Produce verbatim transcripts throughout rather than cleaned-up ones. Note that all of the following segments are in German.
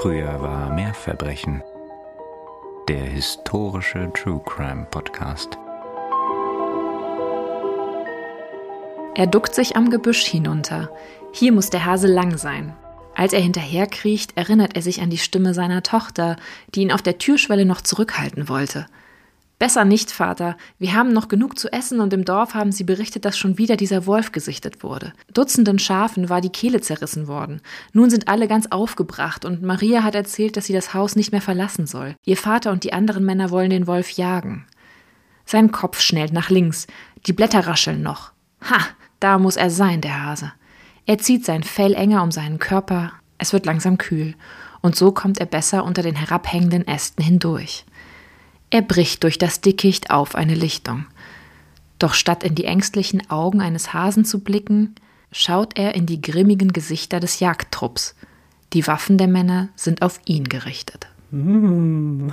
Früher war mehr Verbrechen. Der historische True Crime Podcast. Er duckt sich am Gebüsch hinunter. Hier muss der Hase lang sein. Als er hinterherkriecht, erinnert er sich an die Stimme seiner Tochter, die ihn auf der Türschwelle noch zurückhalten wollte. »Besser nicht, Vater. Wir haben noch genug zu essen und im Dorf haben sie berichtet, dass schon wieder dieser Wolf gesichtet wurde. Dutzenden Schafen war die Kehle zerrissen worden. Nun sind alle ganz aufgebracht und Maria hat erzählt, dass sie das Haus nicht mehr verlassen soll. Ihr Vater und die anderen Männer wollen den Wolf jagen.« Sein Kopf schnellt nach links. Die Blätter rascheln noch. Ha, da muss er sein, der Hase. Er zieht sein Fell enger um seinen Körper. Es wird langsam kühl. Und so kommt er besser unter den herabhängenden Ästen hindurch. Er bricht durch das Dickicht auf eine Lichtung. Doch statt in die ängstlichen Augen eines Hasen zu blicken, schaut er in die grimmigen Gesichter des Jagdtrupps. Die Waffen der Männer sind auf ihn gerichtet. Mm.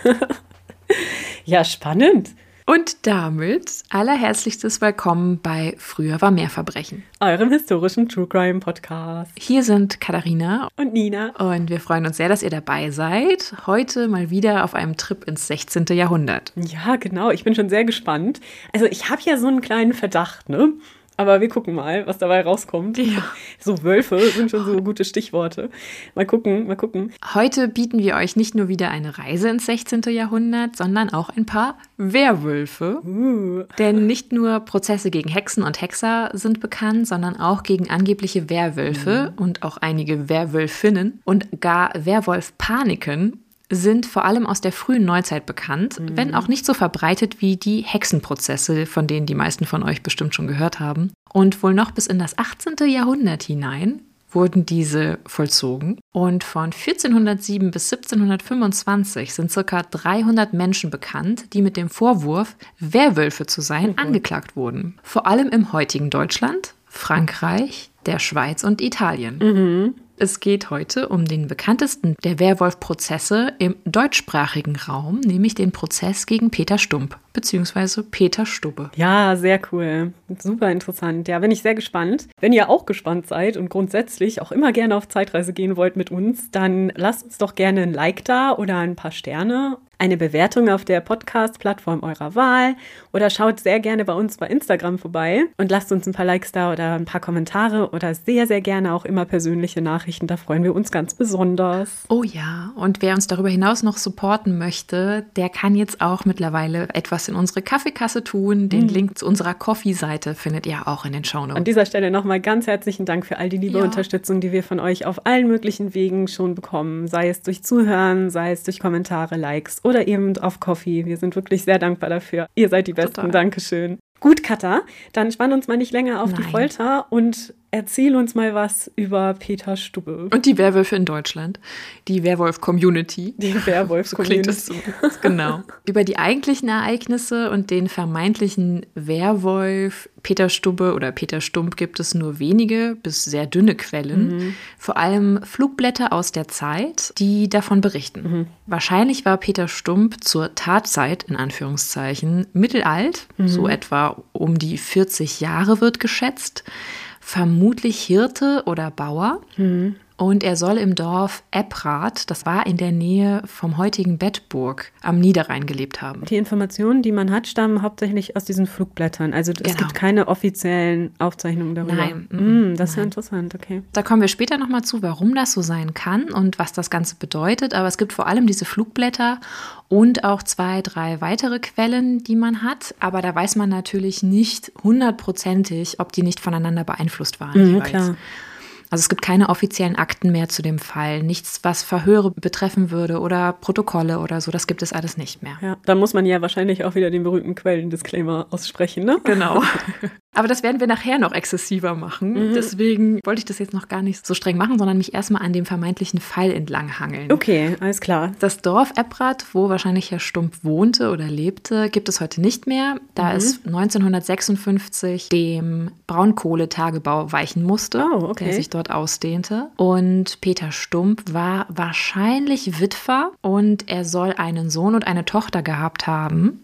Ja, spannend. Und damit allerherzlichstes Willkommen bei Früher war mehr Verbrechen, eurem historischen True Crime Podcast. Hier sind Katharina und Nina. Und wir freuen uns sehr, dass ihr dabei seid. Heute mal wieder auf einem Trip ins sechzehnten. Jahrhundert. Ja, genau. Ich bin schon sehr gespannt. Also ich habe ja so einen kleinen Verdacht, ne? Aber wir gucken mal, was dabei rauskommt. Ja. So Wölfe sind schon so gute Stichworte. Mal gucken, mal gucken. Heute bieten wir euch nicht nur wieder eine Reise ins sechzehnten. Jahrhundert, sondern auch ein paar Werwölfe. Uh. Denn nicht nur Prozesse gegen Hexen und Hexer sind bekannt, sondern auch gegen angebliche Werwölfe mhm. und auch einige Werwölfinnen und gar Werwolf-Paniken sind vor allem aus der frühen Neuzeit bekannt, mhm. wenn auch nicht so verbreitet wie die Hexenprozesse, von denen die meisten von euch bestimmt schon gehört haben. Und wohl noch bis in das achtzehnten. Jahrhundert hinein wurden diese vollzogen. Und von vierzehnhundertsieben bis siebzehnhundertfünfundzwanzig sind ca. dreihundert Menschen bekannt, die mit dem Vorwurf, Werwölfe zu sein, mhm. angeklagt wurden. Vor allem im heutigen Deutschland, Frankreich, der Schweiz und Italien. Mhm. Es geht heute um den bekanntesten der Werwolf-Prozesse im deutschsprachigen Raum, nämlich den Prozess gegen Peter Stump, beziehungsweise Peter Stubbe. Ja, sehr cool. Super interessant. Ja, bin ich sehr gespannt. Wenn ihr auch gespannt seid und grundsätzlich auch immer gerne auf Zeitreise gehen wollt mit uns, dann lasst uns doch gerne ein Like da oder ein paar Sterne, eine Bewertung auf der Podcast-Plattform eurer Wahl oder schaut sehr gerne bei uns bei Instagram vorbei und lasst uns ein paar Likes da oder ein paar Kommentare oder sehr, sehr gerne auch immer persönliche Nachrichten. Da freuen wir uns ganz besonders. Oh ja, und wer uns darüber hinaus noch supporten möchte, der kann jetzt auch mittlerweile etwas in unsere Kaffeekasse tun. Den mhm. Link zu unserer Coffee-Seite findet ihr auch in den Shownotes. An dieser Stelle nochmal ganz herzlichen Dank für all die liebe ja. Unterstützung, die wir von euch auf allen möglichen Wegen schon bekommen. Sei es durch Zuhören, sei es durch Kommentare, Likes oder eben auf Coffee. Wir sind wirklich sehr dankbar dafür. Ihr seid die Besten. Total. Dankeschön. Gut, Katha, dann spann uns mal nicht länger auf Nein. die Folter und erzähl uns mal was über Peter Stubbe. Und die Werwölfe in Deutschland. Die Werwolf-Community. Die Werwolf-Community. So klingt es so. Genau. Über die eigentlichen Ereignisse und den vermeintlichen Werwolf Peter Stubbe oder Peter Stump gibt es nur wenige bis sehr dünne Quellen. Mhm. Vor allem Flugblätter aus der Zeit, die davon berichten. Mhm. Wahrscheinlich war Peter Stump zur Tatzeit, in Anführungszeichen, mittelalt, mhm. so etwa um die vierzig Jahre wird geschätzt. Vermutlich Hirte oder Bauer. Mhm. Und er soll im Dorf Ebbrath, das war in der Nähe vom heutigen Bedburg, am Niederrhein gelebt haben. Die Informationen, die man hat, stammen hauptsächlich aus diesen Flugblättern. Also es genau. gibt keine offiziellen Aufzeichnungen darüber. Nein. Mm, das ist Nein. ja interessant, okay. Da kommen wir später nochmal zu, warum das so sein kann und was das Ganze bedeutet. Aber es gibt vor allem diese Flugblätter und auch zwei, drei weitere Quellen, die man hat. Aber da weiß man natürlich nicht hundertprozentig, ob die nicht voneinander beeinflusst waren. Mhm, klar. Also es gibt keine offiziellen Akten mehr zu dem Fall, nichts, was Verhöre betreffen würde oder Protokolle oder so, das gibt es alles nicht mehr. Ja, da muss man ja wahrscheinlich auch wieder den berühmten Quellen-Disclaimer aussprechen, ne? Genau. Aber das werden wir nachher noch exzessiver machen. Mhm. Deswegen wollte ich das jetzt noch gar nicht so streng machen, sondern mich erstmal an dem vermeintlichen Fall entlanghangeln. Okay, alles klar. Das Dorf Ebbrath, wo wahrscheinlich Herr Stump wohnte oder lebte, gibt es heute nicht mehr, da mhm. es neunzehnhundertsechsundfünfzig dem Braunkohletagebau weichen musste, oh, okay. der sich dort ausdehnte. Und Peter Stump war wahrscheinlich Witwer und er soll einen Sohn und eine Tochter gehabt haben.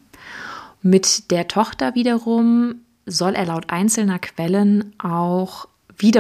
Mit der Tochter wiederum soll er laut einzelner Quellen auch wieder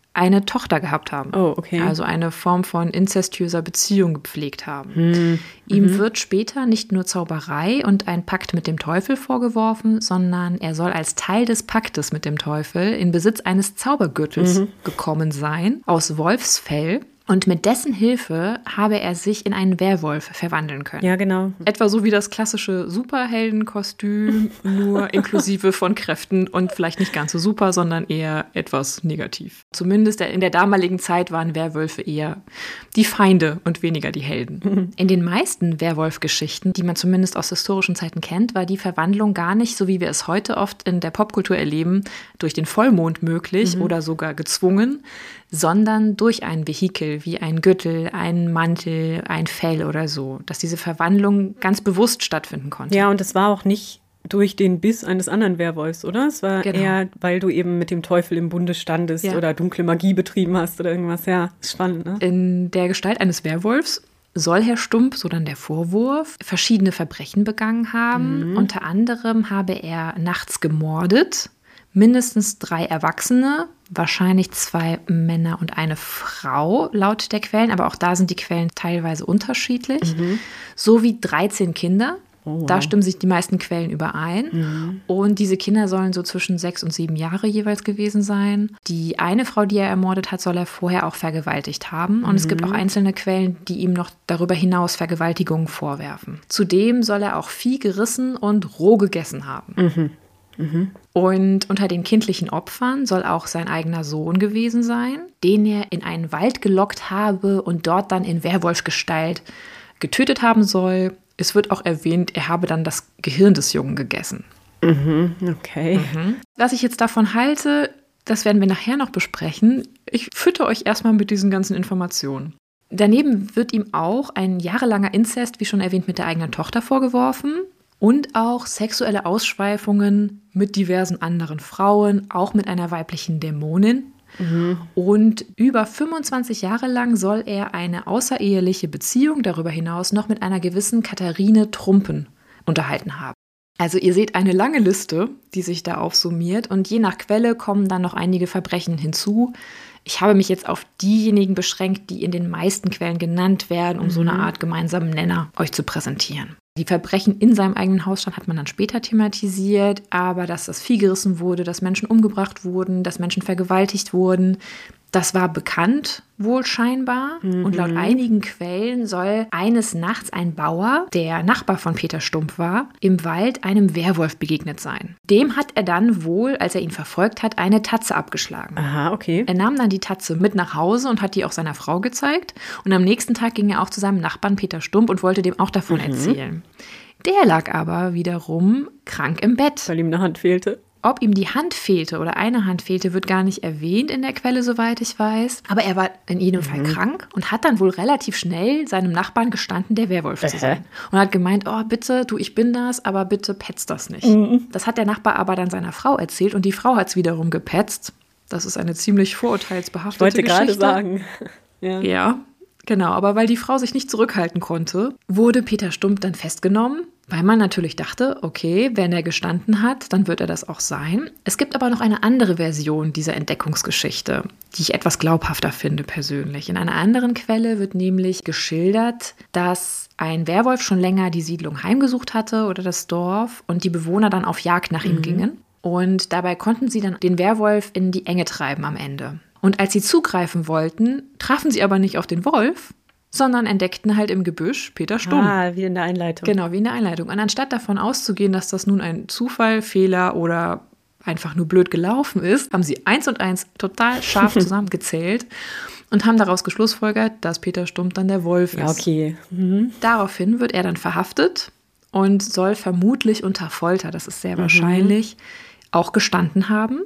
eine Tochter gehabt haben. Oh, okay. Also eine Form von inzestuöser Beziehung gepflegt haben. Hm. Ihm Mhm. wird später nicht nur Zauberei und ein Pakt mit dem Teufel vorgeworfen, sondern er soll als Teil des Paktes mit dem Teufel in Besitz eines Zaubergürtels Mhm. gekommen sein, aus Wolfsfell. Und mit dessen Hilfe habe er sich in einen Werwolf verwandeln können. Ja, genau. Etwa so wie das klassische Superheldenkostüm, nur inklusive von Kräften und vielleicht nicht ganz so super, sondern eher etwas negativ. Zumindest in der damaligen Zeit waren Werwölfe eher die Feinde und weniger die Helden. In den meisten Werwolf-Geschichten, die man zumindest aus historischen Zeiten kennt, war die Verwandlung gar nicht, so wie wir es heute oft in der Popkultur erleben, durch den Vollmond möglich mhm. oder sogar gezwungen, sondern durch ein Vehikel wie ein Gürtel, ein Mantel, ein Fell oder so, dass diese Verwandlung ganz bewusst stattfinden konnte. Ja, und es war auch nicht durch den Biss eines anderen Werwolfs, oder? Es war Genau. eher, weil du eben mit dem Teufel im Bunde standest Ja. oder dunkle Magie betrieben hast oder irgendwas. Ja, spannend, ne? In der Gestalt eines Werwolfs soll Herr Stump, so dann der Vorwurf, verschiedene Verbrechen begangen haben. Mhm. Unter anderem habe er nachts gemordet, mindestens drei Erwachsene, wahrscheinlich zwei Männer und eine Frau, laut der Quellen, aber auch da sind die Quellen teilweise unterschiedlich, Mhm. sowie dreizehn Kinder. Oh, wow. Da stimmen sich die meisten Quellen überein. Mhm. Und diese Kinder sollen so zwischen sechs und sieben Jahre jeweils gewesen sein. Die eine Frau, die er ermordet hat, soll er vorher auch vergewaltigt haben. Und mhm. es gibt auch einzelne Quellen, die ihm noch darüber hinaus Vergewaltigungen vorwerfen. Zudem soll er auch Vieh gerissen und roh gegessen haben. Mhm. Mhm. Und unter den kindlichen Opfern soll auch sein eigener Sohn gewesen sein, den er in einen Wald gelockt habe und dort dann in Werwolfsgestalt getötet haben soll. Es wird auch erwähnt, er habe dann das Gehirn des Jungen gegessen. Mhm. Okay. Mhm. Was ich jetzt davon halte, das werden wir nachher noch besprechen. Ich fütter euch erstmal mit diesen ganzen Informationen. Daneben wird ihm auch ein jahrelanger Inzest, wie schon erwähnt, mit der eigenen Tochter vorgeworfen. Und auch sexuelle Ausschweifungen mit diversen anderen Frauen, auch mit einer weiblichen Dämonin. Mhm. Und über fünfundzwanzig Jahre lang soll er eine außereheliche Beziehung darüber hinaus noch mit einer gewissen Katharine Trumpen unterhalten haben. Also ihr seht eine lange Liste, die sich da aufsummiert. Und je nach Quelle kommen dann noch einige Verbrechen hinzu. Ich habe mich jetzt auf diejenigen beschränkt, die in den meisten Quellen genannt werden, um mhm. so eine Art gemeinsamen Nenner euch zu präsentieren. Die Verbrechen in seinem eigenen Hausstand hat man dann später thematisiert, aber dass das Vieh gerissen wurde, dass Menschen umgebracht wurden, dass Menschen vergewaltigt wurden, das war bekannt, wohl scheinbar. Mhm. Und laut einigen Quellen soll eines Nachts ein Bauer, der Nachbar von Peter Stump war, im Wald einem Werwolf begegnet sein. Dem hat er dann wohl, als er ihn verfolgt hat, eine Tatze abgeschlagen. Aha, okay. Er nahm dann die Tatze mit nach Hause und hat die auch seiner Frau gezeigt. Und am nächsten Tag ging er auch zu seinem Nachbarn Peter Stump und wollte dem auch davon mhm. erzählen. Der lag aber wiederum krank im Bett. Weil ihm eine Hand fehlte. Ob ihm die Hand fehlte oder eine Hand fehlte, wird gar nicht erwähnt in der Quelle, soweit ich weiß. Aber er war in jedem mhm. Fall krank und hat dann wohl relativ schnell seinem Nachbarn gestanden, der Werwolf äh. zu sein. Und hat gemeint, oh bitte, du, ich bin das, aber bitte petzt das nicht. Mhm. Das hat der Nachbar aber dann seiner Frau erzählt und die Frau hat es wiederum gepetzt. Das ist eine ziemlich vorurteilsbehaftete Geschichte. Ich wollte gerade sagen. Ja. ja, genau. Aber weil die Frau sich nicht zurückhalten konnte, wurde Peter Stump dann festgenommen. Weil man natürlich dachte, okay, wenn er gestanden hat, dann wird er das auch sein. Es gibt aber noch eine andere Version dieser Entdeckungsgeschichte, die ich etwas glaubhafter finde persönlich. In einer anderen Quelle wird nämlich geschildert, dass ein Werwolf schon länger die Siedlung heimgesucht hatte oder das Dorf und die Bewohner dann auf Jagd nach ihm mhm. gingen. Und dabei konnten sie dann den Werwolf in die Enge treiben am Ende. Und als sie zugreifen wollten, trafen sie aber nicht auf den Wolf, sondern entdeckten halt im Gebüsch Peter Stump. Ah, wie in der Einleitung. Genau, wie in der Einleitung. Und anstatt davon auszugehen, dass das nun ein Zufall, Fehler oder einfach nur blöd gelaufen ist, haben sie eins und eins total scharf zusammengezählt und haben daraus geschlussfolgert, dass Peter Stump dann der Wolf ist. Ja, okay. Mhm. Daraufhin wird er dann verhaftet und soll vermutlich unter Folter, das ist sehr mhm. wahrscheinlich, auch gestanden haben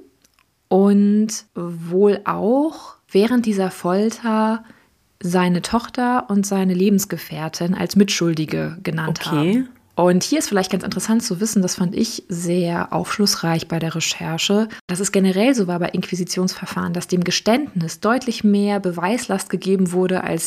und wohl auch während dieser Folter seine Tochter und seine Lebensgefährtin als Mitschuldige genannt okay. haben. Und hier ist vielleicht ganz interessant zu wissen, das fand ich sehr aufschlussreich bei der Recherche, dass es generell so war bei Inquisitionsverfahren, dass dem Geständnis deutlich mehr Beweislast gegeben wurde als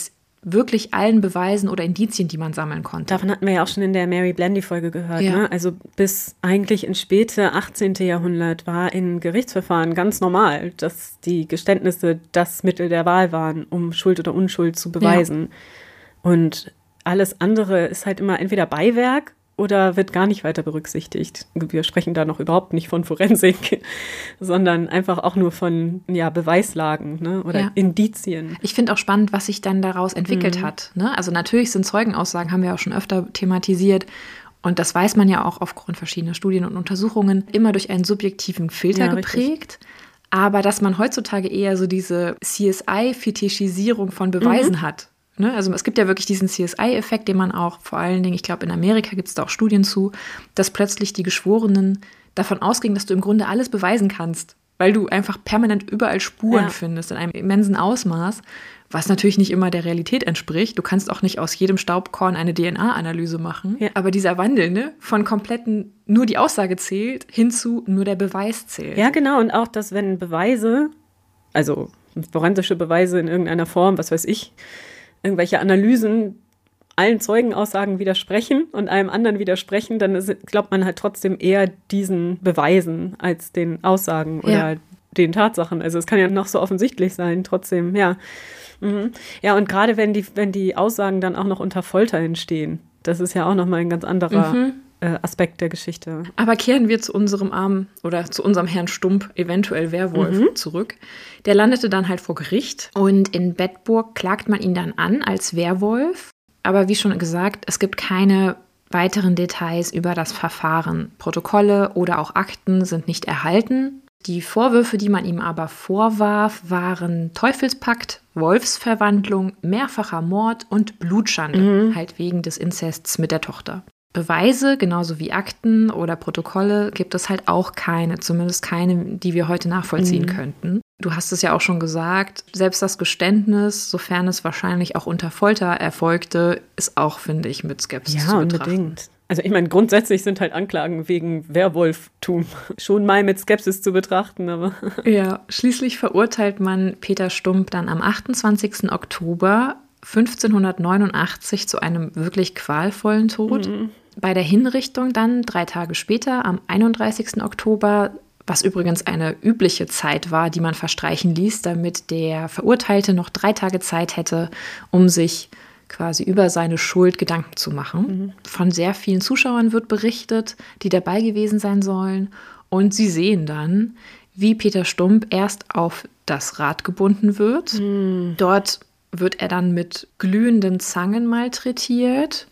wirklich allen Beweisen oder Indizien, die man sammeln konnte. Davon hatten wir ja auch schon in der Mary Blandy-Folge gehört. Ja. Ne? Also bis eigentlich ins späte achtzehnten. Jahrhundert war in Gerichtsverfahren ganz normal, dass die Geständnisse das Mittel der Wahl waren, um Schuld oder Unschuld zu beweisen. Ja. Und alles andere ist halt immer entweder Beiwerk oder wird gar nicht weiter berücksichtigt. Wir sprechen da noch überhaupt nicht von Forensik, sondern einfach auch nur von ja, Beweislagen, ne? Oder ja. Indizien. Ich finde auch spannend, was sich dann daraus entwickelt mhm. hat. Ne? Also natürlich sind Zeugenaussagen, haben wir auch schon öfter thematisiert. Und das weiß man ja auch aufgrund verschiedener Studien und Untersuchungen, immer durch einen subjektiven Filter ja, geprägt. Richtig. Aber dass man heutzutage eher so diese C S I-Fetischisierung von Beweisen mhm. hat. Ne? Also es gibt ja wirklich diesen C S I-Effekt, den man auch vor allen Dingen, ich glaube in Amerika gibt es da auch Studien zu, dass plötzlich die Geschworenen davon ausgingen, dass du im Grunde alles beweisen kannst, weil du einfach permanent überall Spuren ja. findest in einem immensen Ausmaß, was natürlich nicht immer der Realität entspricht. Du kannst auch nicht aus jedem Staubkorn eine D N A-Analyse machen. Ja. Aber dieser Wandel, ne, von kompletten, nur die Aussage zählt, hin zu nur der Beweis zählt. Ja, genau. Und auch, dass wenn Beweise, also forensische Beweise in irgendeiner Form, was weiß ich, irgendwelche Analysen allen Zeugenaussagen widersprechen und einem anderen widersprechen, dann ist, glaubt man halt trotzdem eher diesen Beweisen als den Aussagen oder ja. den Tatsachen. Also es kann ja noch so offensichtlich sein, trotzdem, ja. Mhm. Ja, und gerade wenn die, wenn die Aussagen dann auch noch unter Folter entstehen, das ist ja auch nochmal ein ganz anderer mhm. äh, Aspekt der Geschichte. Aber kehren wir zu unserem armen oder zu unserem Herrn Stump, eventuell Werwolf, mhm. zurück. Der landete dann halt vor Gericht und in Bedburg klagt man ihn dann an als Werwolf. Aber wie schon gesagt, es gibt keine weiteren Details über das Verfahren. Protokolle oder auch Akten sind nicht erhalten. Die Vorwürfe, die man ihm aber vorwarf, waren Teufelspakt, Wolfsverwandlung, mehrfacher Mord und Blutschande, mhm. halt wegen des Inzests mit der Tochter. Beweise, genauso wie Akten oder Protokolle, gibt es halt auch keine, zumindest keine, die wir heute nachvollziehen mhm. könnten. Du hast es ja auch schon gesagt, selbst das Geständnis, sofern es wahrscheinlich auch unter Folter erfolgte, ist auch, finde ich, mit Skepsis ja, zu betrachten. Unbedingt. Also ich meine, grundsätzlich sind halt Anklagen wegen Werwolftum schon mal mit Skepsis zu betrachten, aber... Ja, schließlich verurteilt man Peter Stump dann am achtundzwanzigsten Oktober fünfzehnhundertneunundachtzig zu einem wirklich qualvollen Tod. Mhm. Bei der Hinrichtung dann drei Tage später, am einunddreißigsten Oktober, was übrigens eine übliche Zeit war, die man verstreichen ließ, damit der Verurteilte noch drei Tage Zeit hätte, um sich quasi über seine Schuld Gedanken zu machen. Mhm. Von sehr vielen Zuschauern wird berichtet, die dabei gewesen sein sollen. Und sie sehen dann, wie Peter Stump erst auf das Rad gebunden wird. Mhm. Dort wird er dann mit glühenden Zangen malträtiert.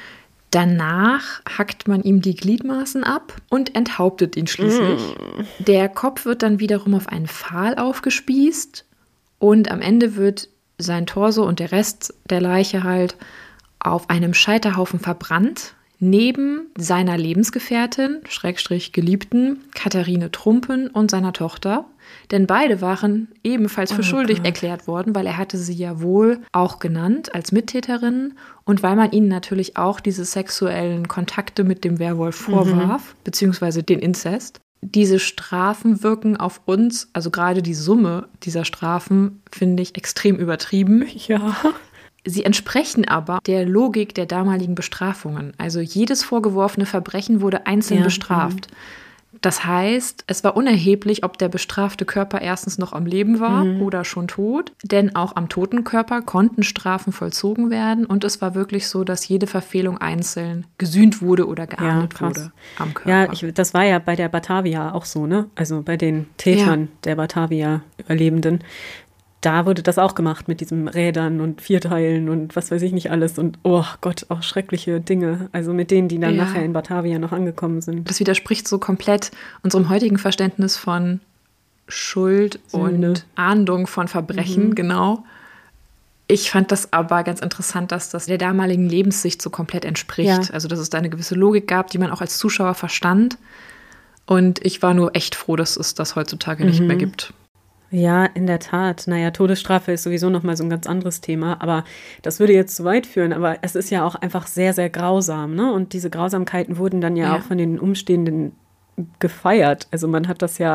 Danach hackt man ihm die Gliedmaßen ab und enthauptet ihn schließlich. Mm. Der Kopf wird dann wiederum auf einen Pfahl aufgespießt und am Ende wird sein Torso und der Rest der Leiche halt auf einem Scheiterhaufen verbrannt, neben seiner Lebensgefährtin, Schrägstrich Geliebten, Katharine Trumpen und seiner Tochter. Denn beide waren ebenfalls für oh schuldig Gott. erklärt worden, weil er hatte sie ja wohl auch genannt als Mittäterinnen und weil man ihnen natürlich auch diese sexuellen Kontakte mit dem Werwolf vorwarf, mhm. beziehungsweise den Inzest. Diese Strafen wirken auf uns, also gerade die Summe dieser Strafen, finde ich extrem übertrieben. Ja. Sie entsprechen aber der Logik der damaligen Bestrafungen. Also jedes vorgeworfene Verbrechen wurde einzeln ja. bestraft. Mhm. Das heißt, es war unerheblich, ob der bestrafte Körper erstens noch am Leben war mhm. oder schon tot, denn auch am toten Körper konnten Strafen vollzogen werden und es war wirklich so, dass jede Verfehlung einzeln gesühnt wurde oder geahndet ja, wurde am Körper. Ja, ich, das war ja bei der Batavia auch so, ne? Also bei den Tätern ja. der Batavia-Überlebenden. Da wurde das auch gemacht mit diesen Rädern und Vierteilen und was weiß ich nicht alles. Und oh Gott, auch schreckliche Dinge. Also mit denen, die dann ja. nachher in Batavia noch angekommen sind. Das widerspricht so komplett unserem heutigen Verständnis von Schuld Sünde. Und Ahndung von Verbrechen, mhm. genau. Ich fand das aber ganz interessant, dass das der damaligen Lebenssicht so komplett entspricht. Ja. Also dass es da eine gewisse Logik gab, die man auch als Zuschauer verstand. Und ich war nur echt froh, dass es das heutzutage mhm. nicht mehr gibt. Ja, in der Tat. Naja, Todesstrafe ist sowieso nochmal so ein ganz anderes Thema, aber das würde jetzt zu weit führen. Aber es ist ja auch einfach sehr, sehr grausam, ne? Und diese Grausamkeiten wurden dann ja, ja. auch von den Umstehenden gefeiert. Also man hat das ja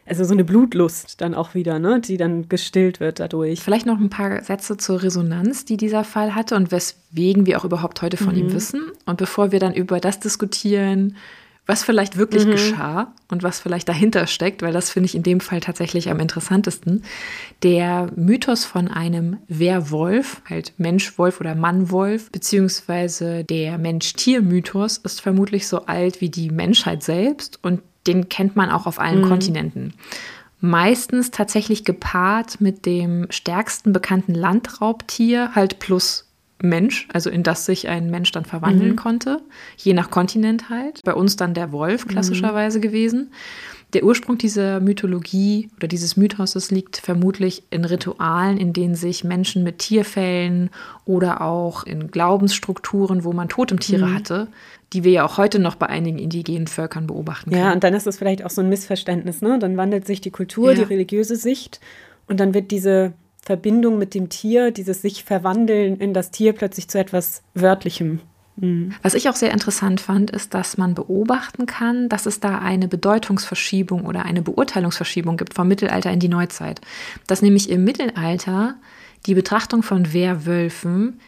Also so eine Blutlust dann auch wieder, ne, die dann gestillt wird dadurch. Vielleicht noch ein paar Sätze zur Resonanz, die dieser Fall hatte und weswegen wir auch überhaupt heute von mhm. ihm wissen. Und bevor wir dann über das diskutieren, was vielleicht wirklich mhm. geschah und was vielleicht dahinter steckt, weil das finde ich in dem Fall tatsächlich am interessantesten. Der Mythos von einem Werwolf, halt Mensch-Wolf oder Mann-Wolf, beziehungsweise der Mensch-Tier-Mythos ist vermutlich so alt wie die Menschheit selbst und den kennt man auch auf allen mhm. Kontinenten. Meistens tatsächlich gepaart mit dem stärksten bekannten Landraubtier, halt plus Mensch, also in das sich ein Mensch dann verwandeln mhm. konnte, je nach Kontinent halt. Bei uns dann der Wolf klassischerweise mhm. gewesen. Der Ursprung dieser Mythologie oder dieses Mythoses liegt vermutlich in Ritualen, in denen sich Menschen mit Tierfellen oder auch in Glaubensstrukturen, wo man Totemtiere mhm. hatte, die wir ja auch heute noch bei einigen indigenen Völkern beobachten können. Ja, und dann ist es vielleicht auch so ein Missverständnis, ne? Dann wandelt sich die Kultur, ja. die religiöse Sicht und dann wird diese Verbindung mit dem Tier, dieses sich verwandeln in das Tier plötzlich zu etwas Wörtlichem. Mhm. Was ich auch sehr interessant fand, ist, dass man beobachten kann, dass es da eine Bedeutungsverschiebung oder eine Beurteilungsverschiebung gibt vom Mittelalter in die Neuzeit. Dass nämlich im Mittelalter die Betrachtung von Werwölfen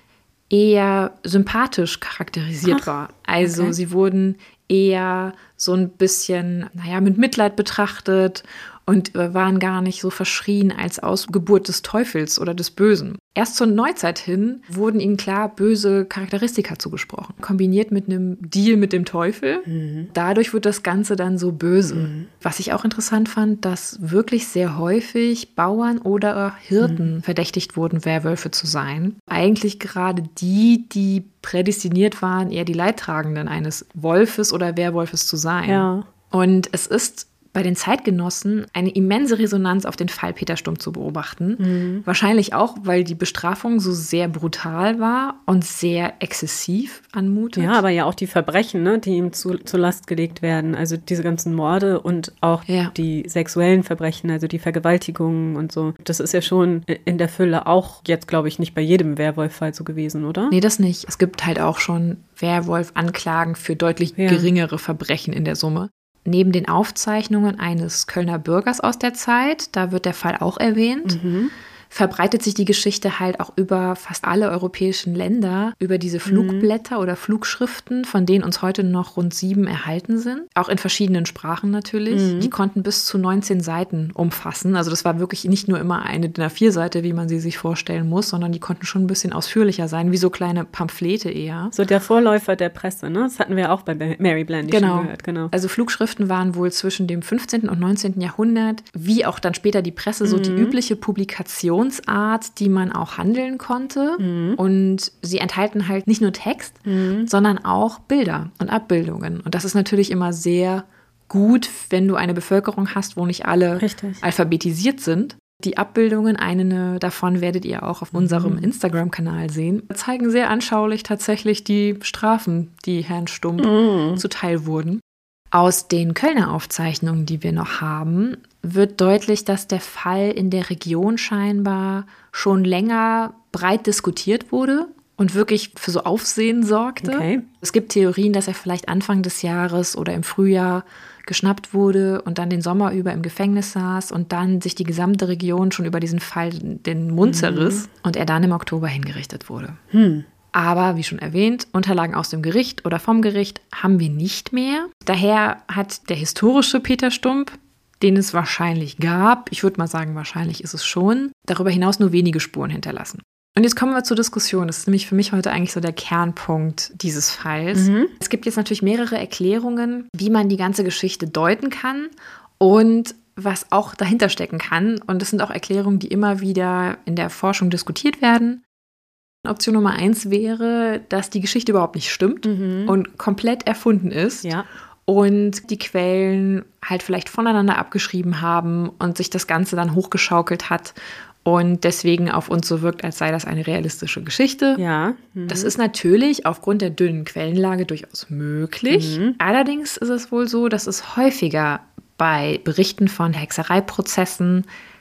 eher sympathisch charakterisiert Ach, war. Also okay. sie wurden eher so ein bisschen, naja, mit Mitleid betrachtet und waren gar nicht so verschrien als Ausgeburt des Teufels oder des Bösen. Erst zur Neuzeit hin wurden ihnen klar böse Charakteristika zugesprochen, kombiniert mit einem Deal mit dem Teufel. Mhm. Dadurch wird das Ganze dann so böse. Mhm. Was ich auch interessant fand, dass wirklich sehr häufig Bauern oder Hirten mhm. verdächtigt wurden, Werwölfe zu sein. Eigentlich gerade die, die prädestiniert waren, eher die Leidtragenden eines Wolfes oder Werwolfes zu sein. Ja. Und es ist bei den Zeitgenossen eine immense Resonanz auf den Fall Peter Stump zu beobachten. Mhm. Wahrscheinlich auch, weil die Bestrafung so sehr brutal war und sehr exzessiv anmutet. Ja, aber ja auch die Verbrechen, ne, die ihm zu, zur Last gelegt werden. Also diese ganzen Morde und auch ja. die sexuellen Verbrechen, also die Vergewaltigungen und so. Das ist ja schon in der Fülle auch jetzt, glaube ich, nicht bei jedem Werwolf-Fall so gewesen, oder? Nee, das nicht. Es gibt halt auch schon Werwolf-Anklagen für deutlich ja. geringere Verbrechen in der Summe. Neben den Aufzeichnungen eines Kölner Bürgers aus der Zeit, da wird der Fall auch erwähnt, mhm. verbreitet sich die Geschichte halt auch über fast alle europäischen Länder, über diese Flugblätter mhm. oder Flugschriften, von denen uns heute noch rund sieben erhalten sind. Auch in verschiedenen Sprachen natürlich. Mhm. Die konnten bis zu neunzehn Seiten umfassen. Also das war wirklich nicht nur immer eine D I N A vier Seite, wie man sie sich vorstellen muss, sondern die konnten schon ein bisschen ausführlicher sein, wie so kleine Pamphlete eher. So der Vorläufer der Presse, ne? Das hatten wir auch bei Mary Blandy genau. schon gehört. Genau. Also Flugschriften waren wohl zwischen dem fünfzehnten und neunzehnten Jahrhundert, wie auch dann später die Presse, so mhm. die übliche Publikation, Art, die man auch handeln konnte. Mhm. Und sie enthalten halt nicht nur Text, mhm. sondern auch Bilder und Abbildungen. Und das ist natürlich immer sehr gut, wenn du eine Bevölkerung hast, wo nicht alle Richtig. alphabetisiert sind. Die Abbildungen, eine davon werdet ihr auch auf unserem mhm. Instagram-Kanal sehen, zeigen sehr anschaulich tatsächlich die Strafen, die Herrn Stump mhm. zuteil wurden. Aus den Kölner Aufzeichnungen, die wir noch haben, wird deutlich, dass der Fall in der Region scheinbar schon länger breit diskutiert wurde und wirklich für so Aufsehen sorgte. Okay. Es gibt Theorien, dass er vielleicht Anfang des Jahres oder im Frühjahr geschnappt wurde und dann den Sommer über im Gefängnis saß und dann sich die gesamte Region schon über diesen Fall den Mund zerriss mhm. und er dann im Oktober hingerichtet wurde. Hm. Aber, wie schon erwähnt, Unterlagen aus dem Gericht oder vom Gericht haben wir nicht mehr. Daher hat der historische Peter Stump, den es wahrscheinlich gab, ich würde mal sagen, wahrscheinlich ist es schon, darüber hinaus nur wenige Spuren hinterlassen. Und jetzt kommen wir zur Diskussion. Das ist nämlich für mich heute eigentlich so der Kernpunkt dieses Falls. Mhm. Es gibt jetzt natürlich mehrere Erklärungen, wie man die ganze Geschichte deuten kann und was auch dahinter stecken kann. Und das sind auch Erklärungen, die immer wieder in der Forschung diskutiert werden. Option Nummer eins wäre, dass die Geschichte überhaupt nicht stimmt mhm. und komplett erfunden ist. Ja. Und die Quellen halt vielleicht voneinander abgeschrieben haben und sich das Ganze dann hochgeschaukelt hat und deswegen auf uns so wirkt, als sei das eine realistische Geschichte. Ja. Mhm. Das ist natürlich aufgrund der dünnen Quellenlage durchaus möglich. Mhm. Allerdings ist es wohl so, dass es häufiger bei Berichten von Hexereiprozessen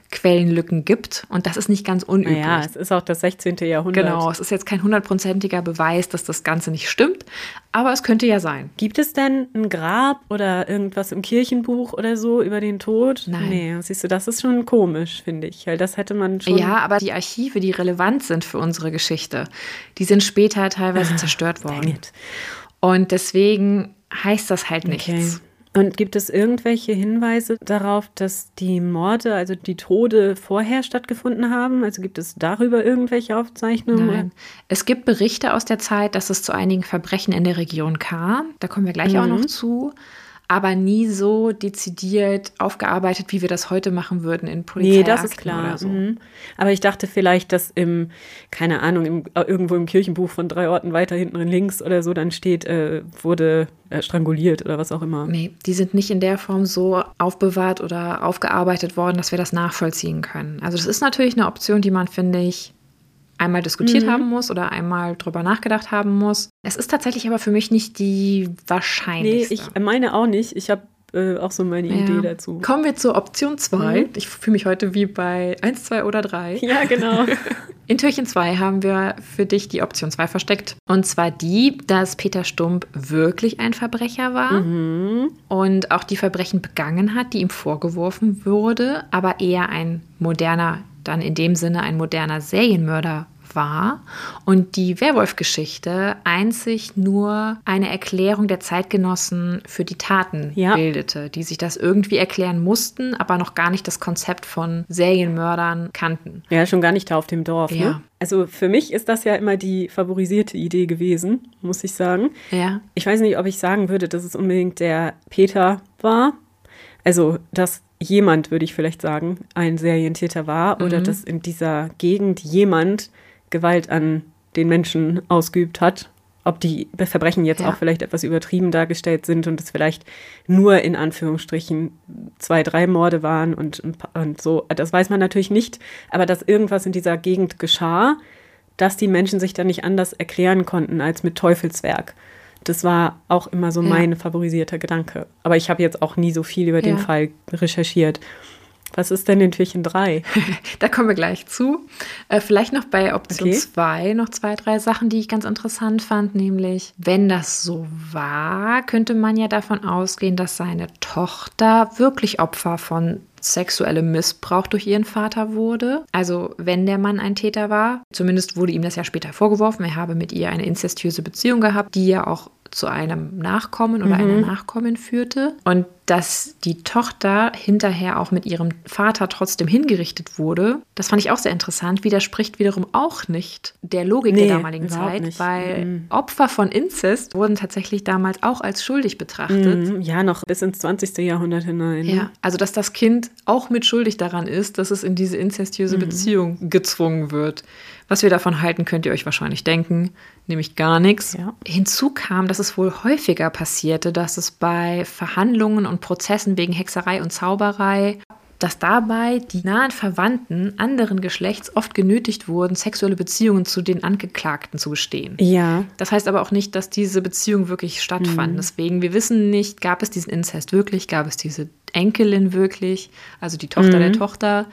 Quellenlücken gibt und das ist nicht ganz unüblich. Ja, es ist auch das sechzehnte. Jahrhundert. Genau, es ist jetzt kein hundertprozentiger Beweis, dass das Ganze nicht stimmt, aber es könnte ja sein. Gibt es denn ein Grab oder irgendwas im Kirchenbuch oder so über den Tod? Nein. Nee, siehst du, das ist schon komisch, finde ich, weil das hätte man schon... Ja, aber die Archive, die relevant sind für unsere Geschichte, die sind später teilweise ah, zerstört worden. dang it. Und deswegen heißt das halt nichts. Okay. Und gibt es irgendwelche Hinweise darauf, dass die Morde, also die Tode vorher stattgefunden haben? Also gibt es darüber irgendwelche Aufzeichnungen? Nein. Es gibt Berichte aus der Zeit, dass es zu einigen Verbrechen in der Region kam. Da kommen wir gleich Mhm. auch noch zu. Aber nie so dezidiert aufgearbeitet, wie wir das heute machen würden in Polizeiakten Nee, das ist klar. oder so. Mhm. Aber ich dachte vielleicht, dass im, keine Ahnung, im, irgendwo im Kirchenbuch von drei Orten weiter hinten links oder so dann steht, äh, wurde äh, stranguliert oder was auch immer. Nee, die sind nicht in der Form so aufbewahrt oder aufgearbeitet worden, dass wir das nachvollziehen können. Also das ist natürlich eine Option, die man, finde ich, einmal diskutiert Mhm. haben muss oder einmal drüber nachgedacht haben muss. Es ist tatsächlich aber für mich nicht die Nee, wahrscheinlichste. ich meine auch nicht. Ich habe äh, auch so meine Ja. Idee dazu. Kommen wir zur Option zwei. Mhm. Ich fühle mich heute wie bei eins, zwei oder drei. Ja, genau. In Türchen zwei haben wir für dich die Option zwei versteckt. Und zwar die, dass Peter Stump wirklich ein Verbrecher war Mhm. und auch die Verbrechen begangen hat, die ihm vorgeworfen wurde, aber eher ein moderner, dann in dem Sinne ein moderner Serienmörder war und die Werwolf-Geschichte einzig nur eine Erklärung der Zeitgenossen für die Taten Ja. bildete, die sich das irgendwie erklären mussten, aber noch gar nicht das Konzept von Serienmördern kannten. Ja, schon gar nicht da auf dem Dorf. Ja. Ne? Also für mich ist das ja immer die favorisierte Idee gewesen, muss ich sagen. Ja. Ich weiß nicht, ob ich sagen würde, dass es unbedingt der Peter war. Also, dass jemand, würde ich vielleicht sagen, ein Serientäter war oder dass in dieser Gegend jemand Gewalt an den Menschen ausgeübt hat. Ob die Verbrechen jetzt Ja. auch vielleicht etwas übertrieben dargestellt sind und es vielleicht nur in Anführungsstrichen zwei, drei Morde waren und, und so. Das weiß man natürlich nicht. Aber dass irgendwas in dieser Gegend geschah, dass die Menschen sich dann nicht anders erklären konnten als mit Teufelswerk. Das war auch immer so Ja. mein favorisierter Gedanke. Aber ich habe jetzt auch nie so viel über den Ja. Fall recherchiert. Was ist denn in Türchen drei? Da kommen wir gleich zu. Äh, vielleicht noch bei Option Okay. zwei noch zwei, drei Sachen, die ich ganz interessant fand, nämlich, wenn das so war, könnte man ja davon ausgehen, dass seine Tochter wirklich Opfer von sexuellem Missbrauch durch ihren Vater wurde. Also wenn der Mann ein Täter war, zumindest wurde ihm das ja später vorgeworfen, er habe mit ihr eine inzestiöse Beziehung gehabt, die ja auch zu einem Nachkommen oder einer Nachkommen führte. Und dass die Tochter hinterher auch mit ihrem Vater trotzdem hingerichtet wurde, das fand ich auch sehr interessant, widerspricht wiederum auch nicht der Logik Nee, der damaligen überhaupt Zeit, nicht. weil Mhm. Opfer von Inzest wurden tatsächlich damals auch als schuldig betrachtet. Mhm, ja, noch bis ins zwanzigste. Jahrhundert hinein. Ne? Ja, also dass das Kind auch mit schuldig daran ist, dass es in diese inzestiöse Beziehung gezwungen wird. Was wir davon halten, könnt ihr euch wahrscheinlich denken, nämlich gar nichts. Ja. Hinzu kam, dass es wohl häufiger passierte, dass es bei Verhandlungen und Prozessen wegen Hexerei und Zauberei, dass dabei die nahen Verwandten anderen Geschlechts oft genötigt wurden, sexuelle Beziehungen zu den Angeklagten zu bestehen. Ja. Das heißt aber auch nicht, dass diese Beziehungen wirklich stattfanden. Deswegen, wir wissen nicht, gab es diesen Inzest wirklich, gab es diese Enkelin wirklich, also die Tochter der Tochter,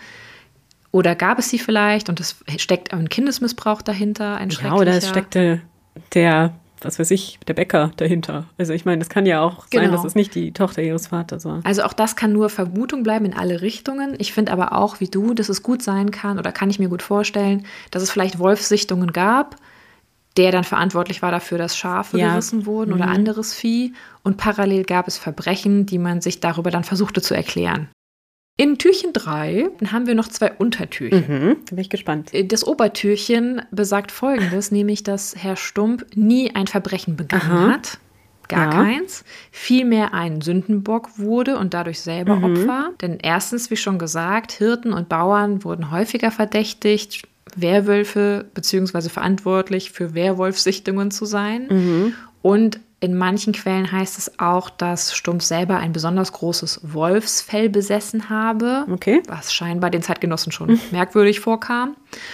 oder gab es sie vielleicht und es steckt ein Kindesmissbrauch dahinter, ein Ja, schrecklicher. oder es steckte der, was weiß ich, der Bäcker dahinter. Also ich meine, das kann ja auch sein, Genau. dass es nicht die Tochter ihres Vaters war. Also auch das kann nur Vermutung bleiben in alle Richtungen. Ich finde aber auch, wie du, dass es gut sein kann oder kann ich mir gut vorstellen, dass es vielleicht Wolfssichtungen gab, der dann verantwortlich war dafür, dass Schafe Ja. gerissen wurden oder anderes Vieh. Und parallel gab es Verbrechen, die man sich darüber dann versuchte zu erklären. In Türchen drei haben wir noch zwei Untertürchen. Mhm, da bin ich gespannt. Das Obertürchen besagt Folgendes, nämlich, dass Herr Stump nie ein Verbrechen begangen Aha. hat. Gar Ja. keins. Vielmehr ein Sündenbock wurde und dadurch selber Mhm. Opfer. Denn erstens, wie schon gesagt, Hirten und Bauern wurden häufiger verdächtigt, Werwölfe bzw. verantwortlich für Werwolfsichtungen zu sein. Mhm. Und in manchen Quellen heißt es auch, dass Stump selber ein besonders großes Wolfsfell besessen habe, Okay. was scheinbar den Zeitgenossen schon merkwürdig vorkam.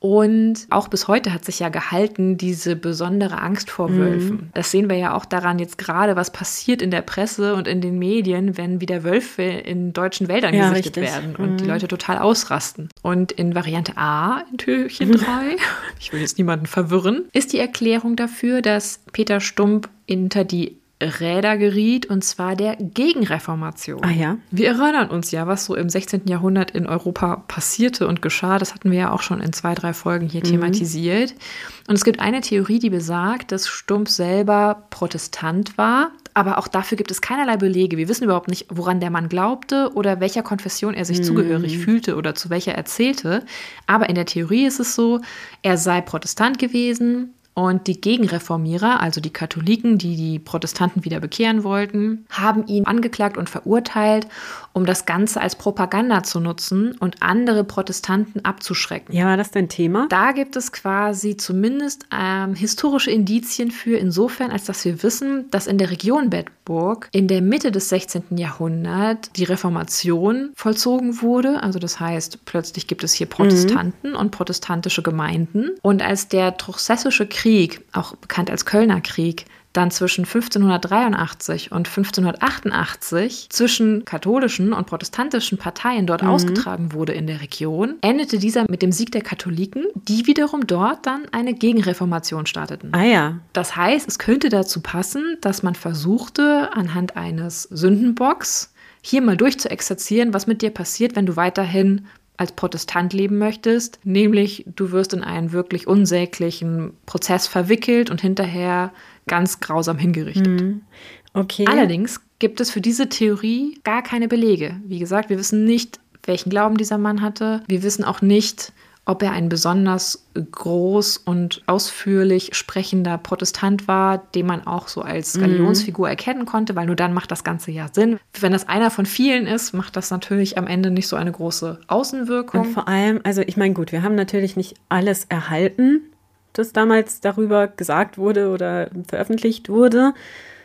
Und auch bis heute hat sich ja gehalten, diese besondere Angst vor Wölfen. Mhm. Das sehen wir ja auch daran jetzt gerade, was passiert in der Presse und in den Medien, wenn wieder Wölfe in deutschen Wäldern ja, gesichtet richtig. werden und mhm. die Leute total ausrasten. Und in Variante A, in Türchen drei, ich will jetzt niemanden verwirren, ist die Erklärung dafür, dass Peter Stump hinter die Räder geriet, und zwar der Gegenreformation. Ah ja. Wir erinnern uns ja, was so im sechzehnten Jahrhundert in Europa passierte und geschah. Das hatten wir ja auch schon in zwei, drei Folgen hier mhm. thematisiert. Und es gibt eine Theorie, die besagt, dass Stump selber Protestant war. Aber auch dafür gibt es keinerlei Belege. Wir wissen überhaupt nicht, woran der Mann glaubte oder welcher Konfession er sich mhm. zugehörig fühlte oder zu welcher er zählte. Aber in der Theorie ist es so, er sei Protestant gewesen. Und die Gegenreformierer, also die Katholiken, die die Protestanten wieder bekehren wollten, haben ihn angeklagt und verurteilt, um das Ganze als Propaganda zu nutzen und andere Protestanten abzuschrecken. Ja, war das dein Thema? Da gibt es quasi zumindest ähm, historische Indizien für, insofern, als dass wir wissen, dass in der Region Bedburg in der Mitte des sechzehnten Jahrhunderts die Reformation vollzogen wurde. Also das heißt, plötzlich gibt es hier Protestanten mhm. und protestantische Gemeinden. Und als der truchsessische Krieg, auch bekannt als Kölner Krieg, dann zwischen fünfzehnhundertdreiundachtzig und fünfzehnhundertachtundachtzig zwischen katholischen und protestantischen Parteien dort mhm. ausgetragen wurde in der Region, endete dieser mit dem Sieg der Katholiken, die wiederum dort dann eine Gegenreformation starteten. Ah ja. Das heißt, es könnte dazu passen, dass man versuchte, anhand eines Sündenbocks hier mal durchzuexerzieren, was mit dir passiert, wenn du weiterhin als Protestant leben möchtest, nämlich du wirst in einen wirklich unsäglichen Prozess verwickelt und hinterher ganz grausam hingerichtet. Mhm. Okay. Allerdings gibt es für diese Theorie gar keine Belege. Wie gesagt, wir wissen nicht, welchen Glauben dieser Mann hatte. Wir wissen auch nicht, ob er ein besonders groß und ausführlich sprechender Protestant war, den man auch so als Galionsfigur erkennen konnte, weil nur dann macht das Ganze ja Sinn. Wenn das einer von vielen ist, macht das natürlich am Ende nicht so eine große Außenwirkung. Und vor allem, also ich meine, gut, wir haben natürlich nicht alles erhalten, das damals darüber gesagt wurde oder veröffentlicht wurde.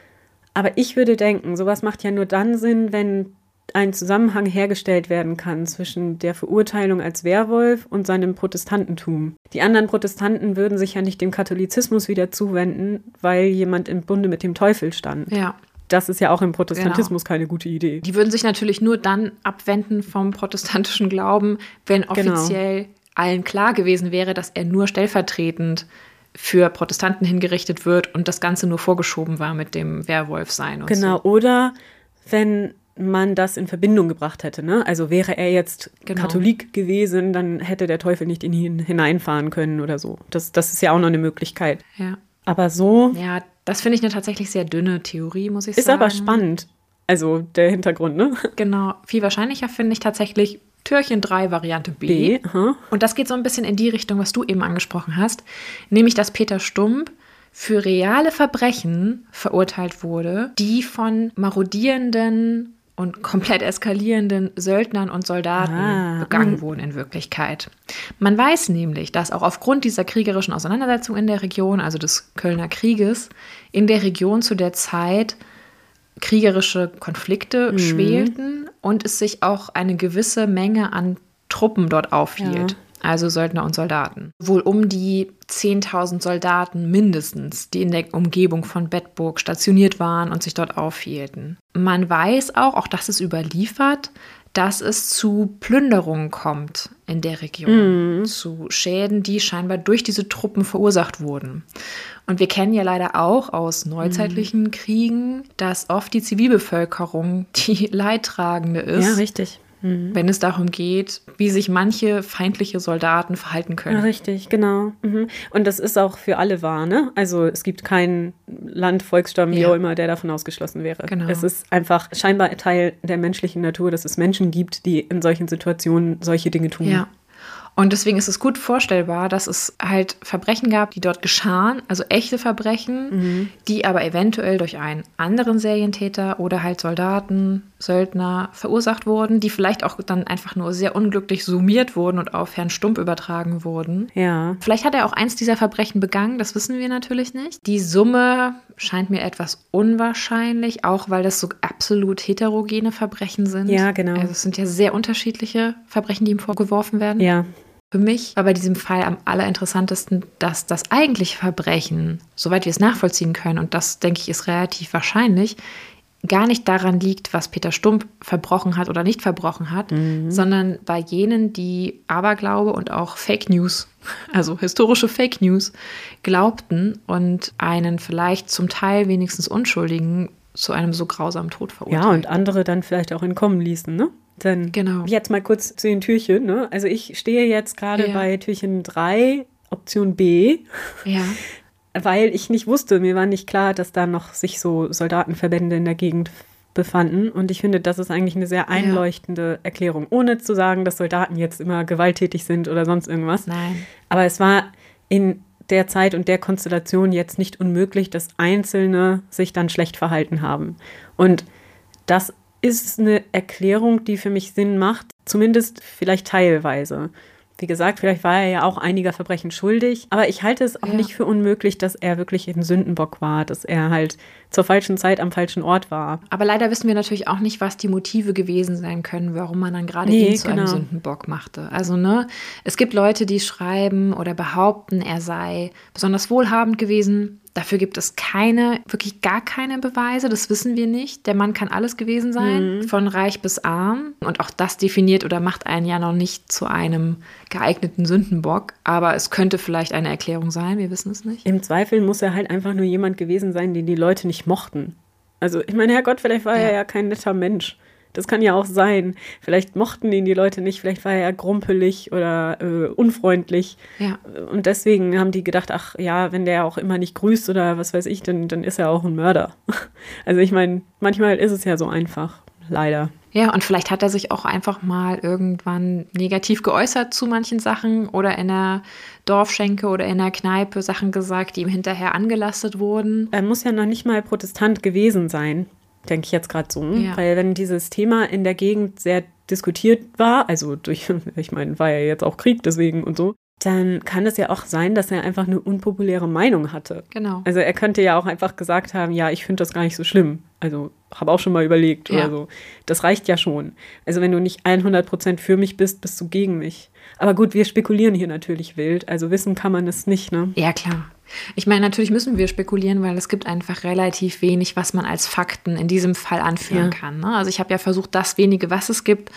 Aber ich würde denken, sowas macht ja nur dann Sinn, wenn ein Zusammenhang hergestellt werden kann zwischen der Verurteilung als Werwolf und seinem Protestantentum. Die anderen Protestanten würden sich ja nicht dem Katholizismus wieder zuwenden, weil jemand im Bunde mit dem Teufel stand. Ja. Das ist ja auch im Protestantismus genau. keine gute Idee. Die würden sich natürlich nur dann abwenden vom protestantischen Glauben, wenn offiziell genau. allen klar gewesen wäre, dass er nur stellvertretend für Protestanten hingerichtet wird und das Ganze nur vorgeschoben war mit dem Werwolfsein. Und genau, so. Oder wenn man das in Verbindung gebracht hätte. Ne? Also wäre er jetzt genau. Katholik gewesen, dann hätte der Teufel nicht in ihn hineinfahren können oder so. Das, das ist ja auch noch eine Möglichkeit. Ja. Aber so... Ja, das finde ich eine tatsächlich sehr dünne Theorie, muss ich ist sagen. Ist aber spannend. Also der Hintergrund, ne? Genau. Viel wahrscheinlicher finde ich tatsächlich Türchen drei, Variante B. B aha. Und das geht so ein bisschen in die Richtung, was du eben angesprochen hast. Nämlich, dass Peter Stump für reale Verbrechen verurteilt wurde, die von marodierenden und komplett eskalierenden Söldnern und Soldaten ah, begangen mh. wurden in Wirklichkeit. Man weiß nämlich, dass auch aufgrund dieser kriegerischen Auseinandersetzung in der Region, also des Kölner Krieges, in der Region zu der Zeit kriegerische Konflikte mhm. schwelten und es sich auch eine gewisse Menge an Truppen dort aufhielt. Ja. Also Söldner und Soldaten. Wohl um die zehntausend Soldaten mindestens, die in der Umgebung von Bedburg stationiert waren und sich dort aufhielten. Man weiß auch, auch das ist überliefert, dass es zu Plünderungen kommt in der Region, mm. zu Schäden, die scheinbar durch diese Truppen verursacht wurden. Und wir kennen ja leider auch aus neuzeitlichen mm. Kriegen, dass oft die Zivilbevölkerung die Leidtragende ist. Ja, richtig. Mhm. Wenn es darum geht, wie sich manche feindliche Soldaten verhalten können. Ja, richtig, genau. Mhm. Und das ist auch für alle wahr, ne? Also es gibt keinen Land, Volksstamm, wie ja. auch immer, der davon ausgeschlossen wäre. Genau. Es ist einfach scheinbar Teil der menschlichen Natur, dass es Menschen gibt, die in solchen Situationen solche Dinge tun. Ja. Und deswegen ist es gut vorstellbar, dass es halt Verbrechen gab, die dort geschahen, also echte Verbrechen, mhm. die aber eventuell durch einen anderen Serientäter oder halt Soldaten, Söldner verursacht wurden, die vielleicht auch dann einfach nur sehr unglücklich summiert wurden und auf Herrn Stump übertragen wurden. Ja. Vielleicht hat er auch eins dieser Verbrechen begangen, das wissen wir natürlich nicht. Die Summe scheint mir etwas unwahrscheinlich, auch weil das so absolut heterogene Verbrechen sind. Ja, genau. Also es sind ja sehr unterschiedliche Verbrechen, die ihm vorgeworfen werden. Ja. Für mich war bei diesem Fall am allerinteressantesten, dass das eigentliche Verbrechen, soweit wir es nachvollziehen können, und das, denke ich, ist relativ wahrscheinlich, gar nicht daran liegt, was Peter Stump verbrochen hat oder nicht verbrochen hat, mhm. sondern bei jenen, die Aberglaube und auch Fake News, also historische Fake News, glaubten und einen vielleicht zum Teil wenigstens Unschuldigen zu einem so grausamen Tod verurteilt. Ja, und andere dann vielleicht auch entkommen ließen, ne? Denn genau. Jetzt mal kurz zu den Türchen, ne? Also ich stehe jetzt gerade ja. bei Türchen drei, Option B. Ja. Weil ich nicht wusste, mir war nicht klar, dass da noch sich so Soldatenverbände in der Gegend befanden. Und ich finde, das ist eigentlich eine sehr einleuchtende ja. Erklärung. Ohne zu sagen, dass Soldaten jetzt immer gewalttätig sind oder sonst irgendwas. Nein. Aber es war in der Zeit und der Konstellation jetzt nicht unmöglich, dass Einzelne sich dann schlecht verhalten haben. Und das ist eine Erklärung, die für mich Sinn macht, zumindest vielleicht teilweise. Wie gesagt, vielleicht war er ja auch einiger Verbrechen schuldig, aber ich halte es auch ja. nicht für unmöglich, dass er wirklich ein Sündenbock war, dass er halt zur falschen Zeit am falschen Ort war. Aber leider wissen wir natürlich auch nicht, was die Motive gewesen sein können, warum man dann gerade nee, ihn zu genau. einem Sündenbock machte. Also, ne, es gibt Leute, die schreiben oder behaupten, er sei besonders wohlhabend gewesen. Dafür gibt es keine, wirklich gar keine Beweise, das wissen wir nicht. Der Mann kann alles gewesen sein, mhm. von reich bis arm. Und auch das definiert oder macht einen ja noch nicht zu einem geeigneten Sündenbock. Aber es könnte vielleicht eine Erklärung sein, wir wissen es nicht. Im Zweifel muss er halt einfach nur jemand gewesen sein, den die Leute nicht mochten. Also ich meine, Herrgott, vielleicht war ja. er ja kein netter Mensch. Das kann ja auch sein. Vielleicht mochten ihn die Leute nicht, vielleicht war er grumpelig oder äh, unfreundlich. Ja. Und deswegen haben die gedacht, ach ja, wenn der auch immer nicht grüßt oder was weiß ich, dann, dann ist er auch ein Mörder. Also ich meine, manchmal ist es ja so einfach, leider. Ja, und vielleicht hat er sich auch einfach mal irgendwann negativ geäußert zu manchen Sachen oder in der Dorfschenke oder in der Kneipe Sachen gesagt, die ihm hinterher angelastet wurden. Er muss ja noch nicht mal Protestant gewesen sein. Denke ich jetzt gerade so, ja. weil wenn dieses Thema in der Gegend sehr diskutiert war, also durch, ich meine, war ja jetzt auch Krieg deswegen und so, dann kann es ja auch sein, dass er einfach eine unpopuläre Meinung hatte. Genau. Also er könnte ja auch einfach gesagt haben, ja, ich finde das gar nicht so schlimm. Also habe auch schon mal überlegt ja. oder so. Das reicht ja schon. Also wenn du nicht hundert Prozent für mich bist, bist du gegen mich. Aber gut, wir spekulieren hier natürlich wild. Also wissen kann man es nicht, ne? Ja, klar. Ich meine, natürlich müssen wir spekulieren, weil es gibt einfach relativ wenig, was man als Fakten in diesem Fall anführen ja. kann. Ne? Also ich habe ja versucht, das wenige, was es gibt,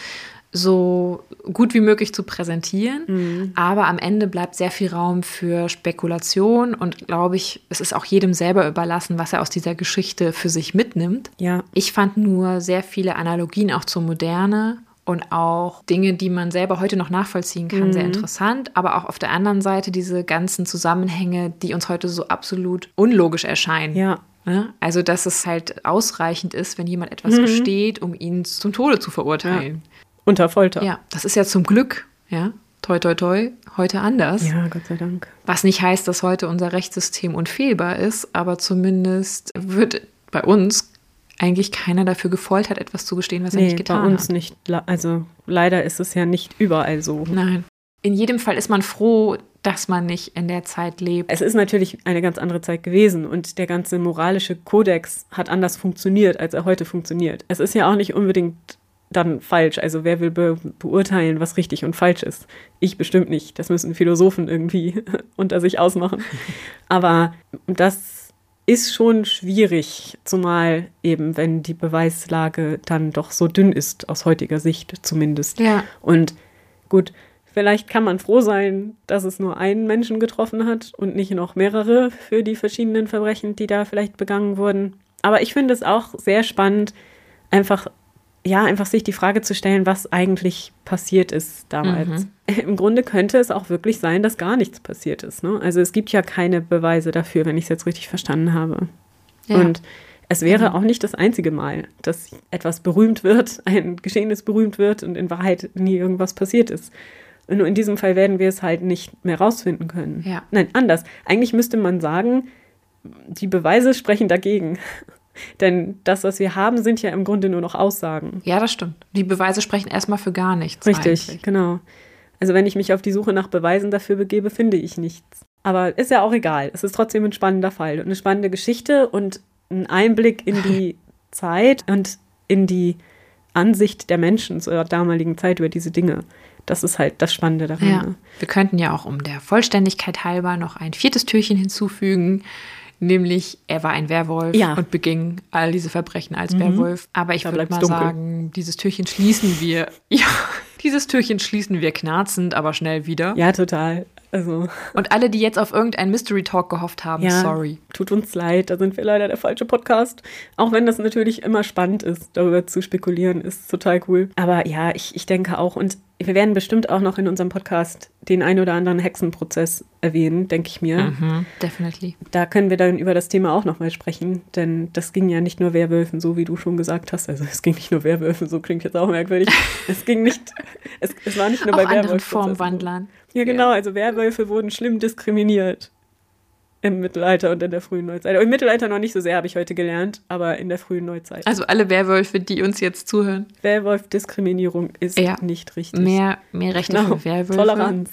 so gut wie möglich zu präsentieren. Mhm. Aber am Ende bleibt sehr viel Raum für Spekulation und glaube ich, es ist auch jedem selber überlassen, was er aus dieser Geschichte für sich mitnimmt. Ja. Ich fand nur sehr viele Analogien auch zur Moderne und auch Dinge, die man selber heute noch nachvollziehen kann, mhm. sehr interessant. Aber auch auf der anderen Seite diese ganzen Zusammenhänge, die uns heute so absolut unlogisch erscheinen. Ja. Also, dass es halt ausreichend ist, wenn jemand etwas mhm. gesteht, um ihn zum Tode zu verurteilen. Ja. Unter Folter. Ja, das ist ja zum Glück, ja, toi, toi, toi, heute anders. Ja, Gott sei Dank. Was nicht heißt, dass heute unser Rechtssystem unfehlbar ist, aber zumindest wird bei uns eigentlich keiner dafür gefoltert, etwas zu gestehen, was nee, er nicht getan hat. bei uns hat. nicht. Also leider ist es ja nicht überall so. Nein. In jedem Fall ist man froh, dass man nicht in der Zeit lebt. Es ist natürlich eine ganz andere Zeit gewesen und der ganze moralische Kodex hat anders funktioniert, als er heute funktioniert. Es ist ja auch nicht unbedingt dann falsch. Also wer will be- beurteilen, was richtig und falsch ist? Ich bestimmt nicht. Das müssen Philosophen irgendwie unter sich ausmachen. Aber das ist schon schwierig, zumal eben, wenn die Beweislage dann doch so dünn ist, aus heutiger Sicht zumindest. Ja. Und gut, vielleicht kann man froh sein, dass es nur einen Menschen getroffen hat und nicht noch mehrere für die verschiedenen Verbrechen, die da vielleicht begangen wurden. Aber ich finde es auch sehr spannend, einfach ja, einfach sich die Frage zu stellen, was eigentlich passiert ist damals. Mhm. Im Grunde könnte es auch wirklich sein, dass gar nichts passiert ist. Ne? Also es gibt ja keine Beweise dafür, wenn ich es jetzt richtig verstanden habe. Ja. Und es wäre mhm. auch nicht das einzige Mal, dass etwas berühmt wird, ein Geschehnis berühmt wird und in Wahrheit nie irgendwas passiert ist. Und nur in diesem Fall werden wir es halt nicht mehr rausfinden können. Ja. Nein, anders. Eigentlich müsste man sagen, die Beweise sprechen dagegen. Denn das, was wir haben, sind ja im Grunde nur noch Aussagen. Ja, das stimmt. Die Beweise sprechen erstmal für gar nichts. Richtig, eigentlich. Genau. Also wenn ich mich auf die Suche nach Beweisen dafür begebe, finde ich nichts. Aber ist ja auch egal. Es ist trotzdem ein spannender Fall und eine spannende Geschichte und ein Einblick in die Zeit und in die Ansicht der Menschen zur damaligen Zeit über diese Dinge. Das ist halt das Spannende daran. Ja. Ne? Wir könnten ja auch um der Vollständigkeit halber noch ein viertes Türchen hinzufügen, nämlich er war ein Werwolf Ja. und beging all diese Verbrechen als Mhm. Werwolf. Aber ich Da würde bleibt's mal dunkel. sagen, dieses Türchen schließen wir, ja, dieses Türchen schließen wir knarzend, aber schnell wieder. Ja, total. Also, Und alle, die jetzt auf irgendeinen Mystery Talk gehofft haben, ja, sorry. tut uns leid, da sind wir leider der falsche Podcast. Auch wenn das natürlich immer spannend ist, darüber zu spekulieren, ist total cool. Aber ja, ich, ich denke auch, und wir werden bestimmt auch noch in unserem Podcast den ein oder anderen Hexenprozess erwähnen, denke ich mir. Mhm, definitely. Da können wir dann über das Thema auch nochmal sprechen, denn das ging ja nicht nur Werwölfen, so wie du schon gesagt hast. Also es ging nicht nur Werwölfen, so klingt jetzt auch merkwürdig. Es ging nicht, es, es war nicht nur Auch bei anderen Werwölfen. Formwandlern. Ja, genau, also Werwölfe wurden schlimm diskriminiert im Mittelalter und in der frühen Neuzeit. Im Mittelalter noch nicht so sehr, habe ich heute gelernt, aber in der frühen Neuzeit. Also alle Werwölfe, die uns jetzt zuhören. Werwolf-Diskriminierung ist Ja. nicht richtig. Mehr, mehr Rechte Genau, für Werwölfe. Toleranz.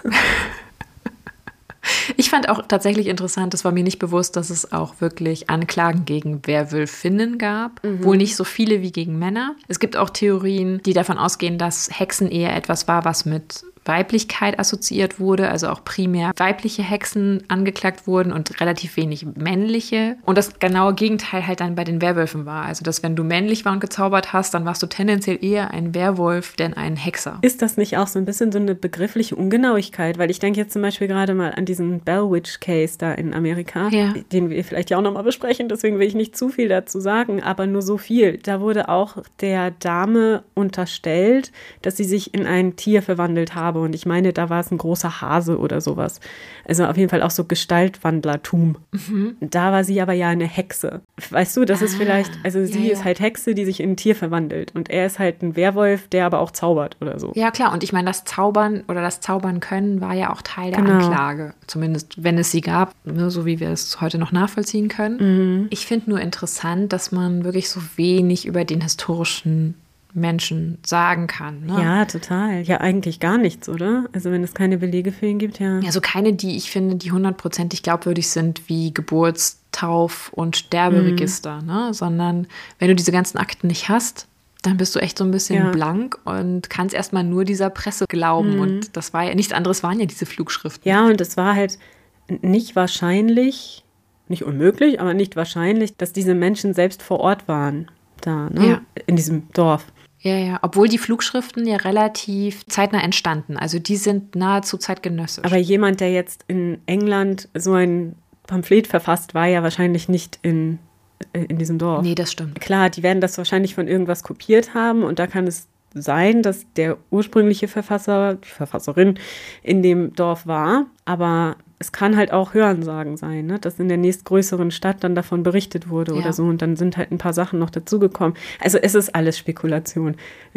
Ich fand auch tatsächlich interessant, es war mir nicht bewusst, dass es auch wirklich Anklagen gegen Werwölfinnen gab. Wohl nicht so viele wie gegen Männer. Es gibt auch Theorien, die davon ausgehen, dass Hexen eher etwas war, was mit Weiblichkeit assoziiert wurde, also auch primär weibliche Hexen angeklagt wurden und relativ wenig männliche. Und das genaue Gegenteil halt dann bei den Werwölfen war. Also, dass wenn du männlich war und gezaubert hast, dann warst du tendenziell eher ein Werwolf, denn ein Hexer. Ist das nicht auch so ein bisschen so eine begriffliche Ungenauigkeit? Weil ich denke jetzt zum Beispiel gerade mal an diesen Bell Witch Case da in Amerika, Ja. den wir vielleicht ja auch nochmal besprechen, deswegen will ich nicht zu viel dazu sagen, aber nur so viel. Da wurde auch der Dame unterstellt, dass sie sich in ein Tier verwandelt habe und ich meine, da war es ein großer Hase oder sowas. Also auf jeden Fall auch so Gestaltwandlertum. Mhm. Da war sie aber ja eine Hexe. Weißt du, das ist Ah, vielleicht, also sie ja, ist ja. halt Hexe, die sich in ein Tier verwandelt und er ist halt ein Werwolf, der aber auch zaubert oder so. Ja, klar. Und ich meine, das Zaubern oder das Zaubern können war ja auch Teil der Genau. Anklage. Zumindest, wenn es sie gab, ne, so wie wir es heute noch nachvollziehen können. Mhm. Ich finde nur interessant, dass man wirklich so wenig über den historischen Menschen sagen kann. Ne? Ja, total. Ja, eigentlich gar nichts, oder? Also wenn es keine Belege für ihn gibt, ja. Also keine, die ich finde, die hundertprozentig glaubwürdig sind, wie Geburts-, Tauf- und Sterberegister, ne? Sondern wenn du diese ganzen Akten nicht hast, dann bist du echt so ein bisschen Ja. blank und kannst erstmal nur dieser Presse glauben. Und das war ja, nichts anderes waren ja diese Flugschriften. Ja, und es war halt nicht wahrscheinlich, nicht unmöglich, aber nicht wahrscheinlich, dass diese Menschen selbst vor Ort waren, da, ne? Ja. In diesem Dorf. Ja, ja, obwohl die Flugschriften ja relativ zeitnah entstanden. Also die sind nahezu zeitgenössisch. Aber jemand, der jetzt in England so ein Pamphlet verfasst, war ja wahrscheinlich nicht in, in diesem Dorf. Nee, das stimmt. Klar, die werden das wahrscheinlich von irgendwas kopiert haben und da kann es sein, dass der ursprüngliche Verfasser, die Verfasserin in dem Dorf war, aber es kann halt auch Hörensagen sein, ne? Dass in der nächstgrößeren Stadt dann davon berichtet wurde Ja. oder so und dann sind halt ein paar Sachen noch dazugekommen. Also es ist alles Spekulation,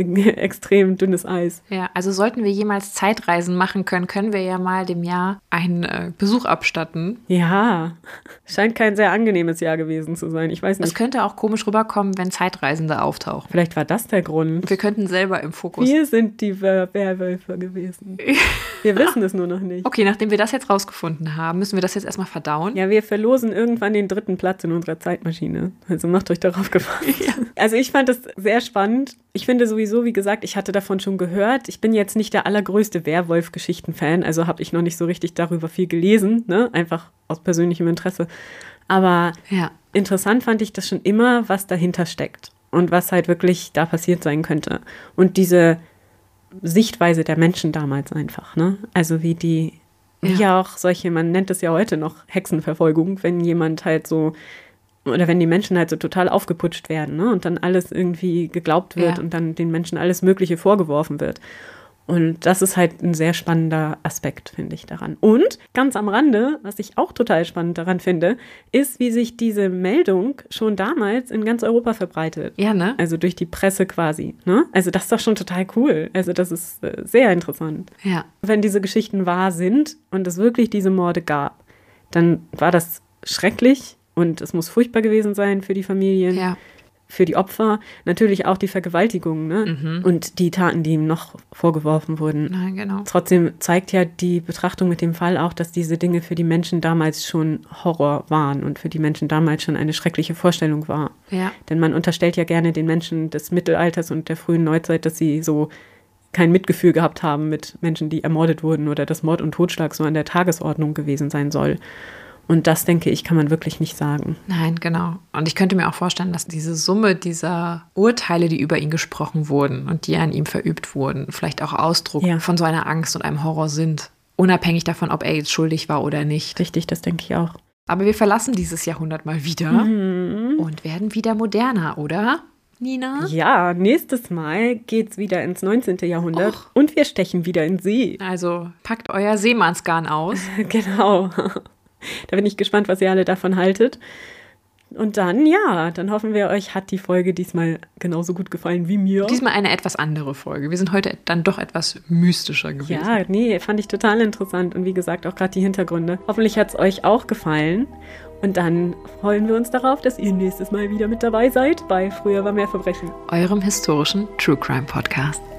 extrem dünnes Eis. Ja, also sollten wir jemals Zeitreisen machen können, können wir ja mal dem Jahr einen äh, Besuch abstatten. Ja, scheint kein sehr angenehmes Jahr gewesen zu sein. Ich weiß Es nicht, könnte auch komisch rüberkommen, wenn Zeitreisende auftauchen. vielleicht war das der Grund. Wir könnten selber im Fokus. Wir sind die Wer- Werwölfe gewesen. Wir wissen es nur noch nicht. Okay, nachdem wir das jetzt rausgefunden haben, müssen wir das jetzt erstmal verdauen. Ja, wir verlosen irgendwann den dritten Platz in unserer Zeitmaschine. Also macht euch darauf gefasst. Also ich fand das sehr spannend. Ich finde sowieso, wie gesagt, ich hatte davon schon gehört. Ich bin jetzt nicht der allergrößte Werwolf-Geschichten-Fan, also habe ich noch nicht so richtig darüber viel gelesen, ne? Einfach aus persönlichem Interesse. Aber Ja. interessant fand ich das schon immer, was dahinter steckt und was halt wirklich da passiert sein könnte. Und diese Sichtweise der Menschen damals einfach, ne? Also wie die, wie Ja. ja auch solche, man nennt es ja heute noch Hexenverfolgung, wenn jemand halt so, oder wenn die Menschen halt so total aufgeputscht werden, ne? Und dann alles irgendwie geglaubt wird Ja. und dann den Menschen alles Mögliche vorgeworfen wird. Und das ist halt ein sehr spannender Aspekt, finde ich, daran. Und ganz am Rande, was ich auch total spannend daran finde, ist, wie sich diese Meldung schon damals in ganz Europa verbreitet. Ja, ne? Also durch die Presse quasi. Ne? Also das ist doch schon total cool. Also das ist äh, sehr interessant. Ja. Wenn diese Geschichten wahr sind und es wirklich diese Morde gab, dann war das schrecklich und es muss furchtbar gewesen sein für die Familien. Ja. Für die Opfer, natürlich auch die Vergewaltigungen, ne? Und die Taten, die ihm noch vorgeworfen wurden. Nein, genau. Trotzdem zeigt ja die Betrachtung mit dem Fall auch, dass diese Dinge für die Menschen damals schon Horror waren und für die Menschen damals schon eine schreckliche Vorstellung war. Ja. Denn man unterstellt ja gerne den Menschen des Mittelalters und der frühen Neuzeit, dass sie so kein Mitgefühl gehabt haben mit Menschen, die ermordet wurden oder dass Mord und Totschlag so an der Tagesordnung gewesen sein soll. Und das, denke ich, kann man wirklich nicht sagen. Nein, genau. Und ich könnte mir auch vorstellen, dass diese Summe dieser Urteile, die über ihn gesprochen wurden und die an ihm verübt wurden, vielleicht auch Ausdruck ja. von so einer Angst und einem Horror sind. Unabhängig davon, ob er jetzt schuldig war oder nicht. Richtig, das denke ich auch. Aber wir verlassen dieses Jahrhundert mal wieder mhm. und werden wieder moderner, oder, Nina? Ja, nächstes Mal geht's wieder ins neunzehnte. Jahrhundert Och. und wir stechen wieder in See. Also packt euer Seemannsgarn aus. Genau. Da bin ich gespannt, was ihr alle davon haltet. Und dann, ja, dann hoffen wir, euch hat die Folge diesmal genauso gut gefallen wie mir. Diesmal eine etwas andere Folge. Wir sind heute dann doch etwas mystischer gewesen. Ja, nee, fand ich total interessant. Und wie gesagt, auch gerade die Hintergründe. Hoffentlich hat es euch auch gefallen. Und dann freuen wir uns darauf, dass ihr nächstes Mal wieder mit dabei seid bei Früher war mehr Verbrechen. Eurem historischen True Crime Podcast.